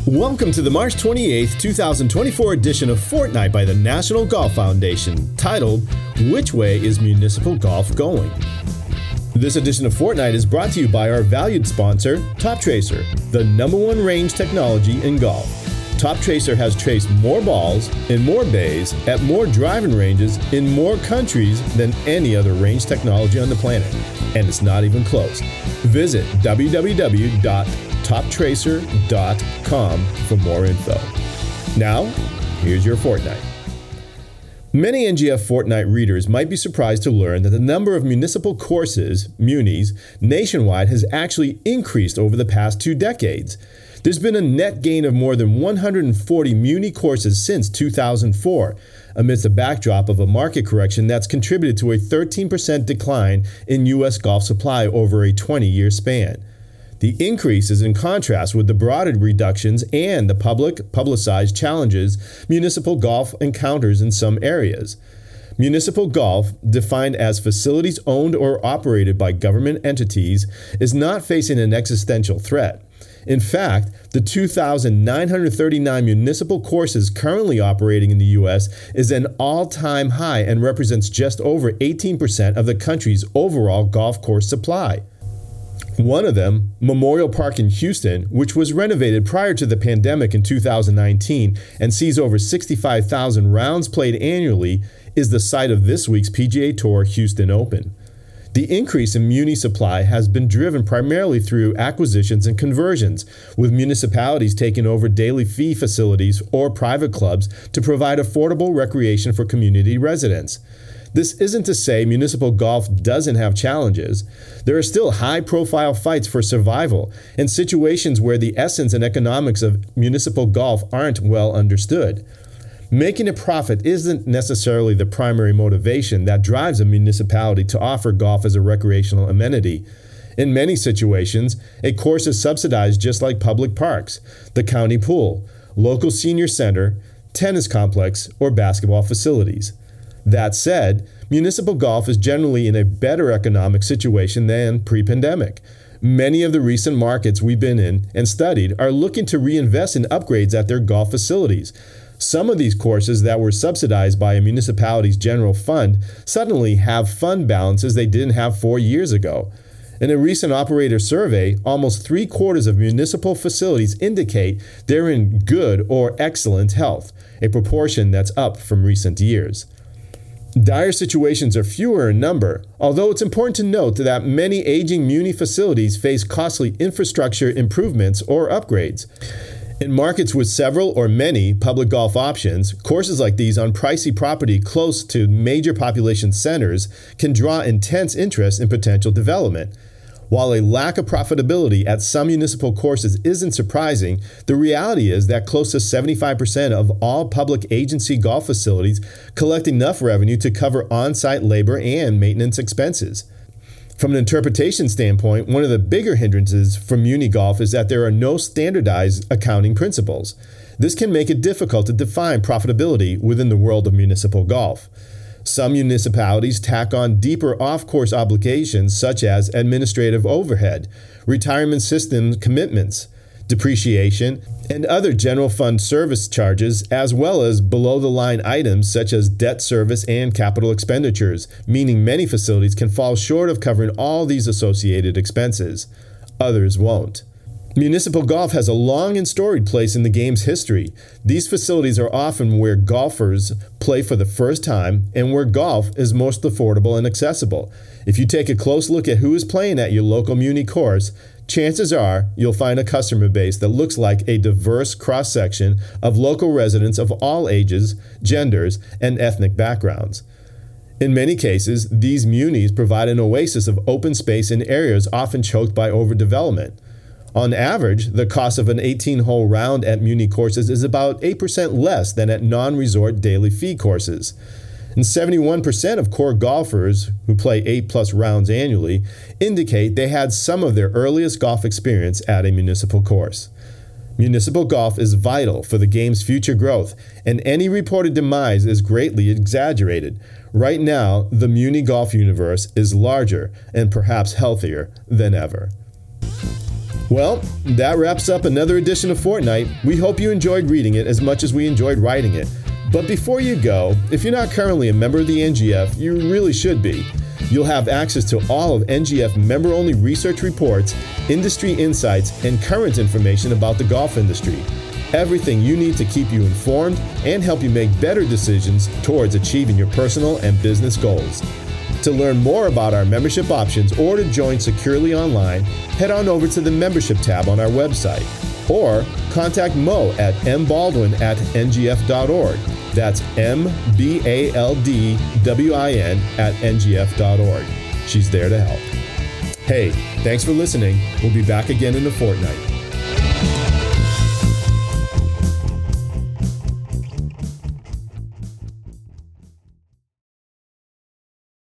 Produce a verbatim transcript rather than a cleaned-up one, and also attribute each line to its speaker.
Speaker 1: Welcome to the March twenty-eighth, twenty twenty-four edition of Fortnite by the National Golf Foundation, titled, Which Way is Municipal Golf Going? This edition of Fortnite is brought to you by our valued sponsor, Toptracer, the number one range technology in golf. Toptracer has traced more balls in more bays at more driving ranges in more countries than any other range technology on the planet, and it's not even close. Visit w w w dot top tracer dot com for more info. Now, here's your Fortnite. Many N G F Fortnite readers might be surprised to learn that the number of municipal courses, munis, nationwide has actually increased over the past two decades. There's been a net gain of more than one hundred forty muni courses since two thousand four, amidst a backdrop of a market correction that's contributed to a thirteen percent decline in U S golf supply over a twenty-year span. The increase is in contrast with the broader reductions and the public publicized challenges municipal golf encounters in some areas. Municipal golf, defined as facilities owned or operated by government entities, is not facing an existential threat. In fact, the two thousand nine hundred thirty-nine municipal courses currently operating in the U S is an all-time high and represents just over eighteen percent of the country's overall golf course supply. One of them, Memorial Park in Houston, which was renovated prior to the pandemic in two thousand nineteen and sees over sixty-five thousand rounds played annually, is the site of this week's P G A Tour Houston Open. The increase in muni supply has been driven primarily through acquisitions and conversions, with municipalities taking over daily fee facilities or private clubs to provide affordable recreation for community residents. This isn't to say municipal golf doesn't have challenges. There are still high-profile fights for survival and situations where the essence and economics of municipal golf aren't well understood. Making a profit isn't necessarily the primary motivation that drives a municipality to offer golf as a recreational amenity. In many situations, a course is subsidized just like public parks, the county pool, local senior center, tennis complex, or basketball facilities. That said, municipal golf is generally in a better economic situation than pre-pandemic. Many of the recent markets we've been in and studied are looking to reinvest in upgrades at their golf facilities. Some of these courses that were subsidized by a municipality's general fund suddenly have fund balances they didn't have four years ago. In a recent operator survey, almost three quarters of municipal facilities indicate they're in good or excellent health, a proportion that's up from recent years. Dire situations are fewer in number, although it's important to note that many aging muni facilities face costly infrastructure improvements or upgrades. In markets with several or many public golf options, courses like these on pricey property close to major population centers can draw intense interest in potential development. While a lack of profitability at some municipal courses isn't surprising, the reality is that close to seventy-five percent of all public agency golf facilities collect enough revenue to cover on-site labor and maintenance expenses. From an interpretation standpoint, one of the bigger hindrances for muni golf is that there are no standardized accounting principles. This can make it difficult to define profitability within the world of municipal golf. Some municipalities tack on deeper off-course obligations such as administrative overhead, retirement system commitments, depreciation, and other general fund service charges, as well as below-the-line items such as debt service and capital expenditures, meaning many facilities can fall short of covering all these associated expenses. Others won't. Municipal golf has a long and storied place in the game's history. These facilities are often where golfers play for the first time and where golf is most affordable and accessible. If you take a close look at who is playing at your local muni course, chances are you'll find a customer base that looks like a diverse cross-section of local residents of all ages, genders, and ethnic backgrounds. In many cases, these munis provide an oasis of open space in areas often choked by overdevelopment. On average, the cost of an eighteen-hole round at muni courses is about eight percent less than at non-resort daily fee courses. And seventy-one percent of core golfers who play eight-plus rounds annually indicate they had some of their earliest golf experience at a municipal course. Municipal golf is vital for the game's future growth, and any reported demise is greatly exaggerated. Right now, the muni golf universe is larger and perhaps healthier than ever. Well, that wraps up another edition of Fortnite. We hope you enjoyed reading it as much as we enjoyed writing it. But before you go, if you're not currently a member of the N G F, you really should be. You'll have access to all of N G F member-only research reports, industry insights, and current information about the golf industry. Everything you need to keep you informed and help you make better decisions towards achieving your personal and business goals. To learn more about our membership options or to join securely online, head on over to the membership tab on our website or contact Mo at mbaldwin at n g f dot org. That's M B A L D W I N at n g f dot org. She's there to help. Hey, thanks for listening. We'll be back again in a fortnight.